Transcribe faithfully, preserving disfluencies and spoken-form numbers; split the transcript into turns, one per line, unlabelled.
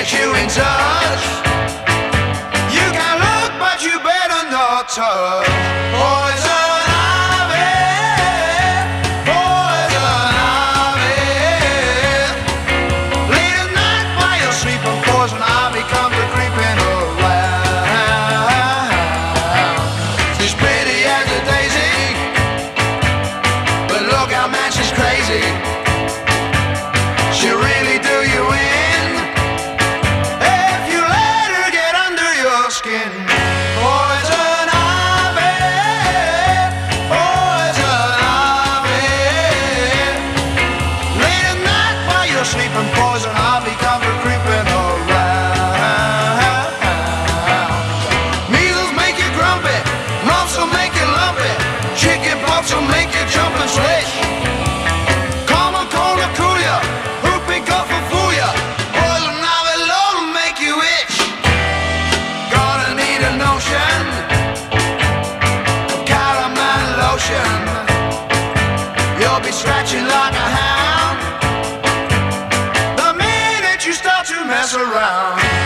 get you in touch. You can look, but you better not touch. Poison ivy, poison ivy. Late at night while you're sleeping, poison ivy comes a creeping around. She's pretty as a daisy, but look how man she's crazy. She'll really do you in if you let her get under your skin. Poison ivy, poison ivy. Late at night while you're sleeping, poison ivy comes a creeping around. Measles make you grumpy, mumps will make you lumpy, chicken pox will make you jump and switch. Common cold will cool ya, whooping cough will fool ya, poison ivy alone will make you itch. Gonna need a notion of calamine lotion. You'll be scratching like a hound the minute you start to mess around.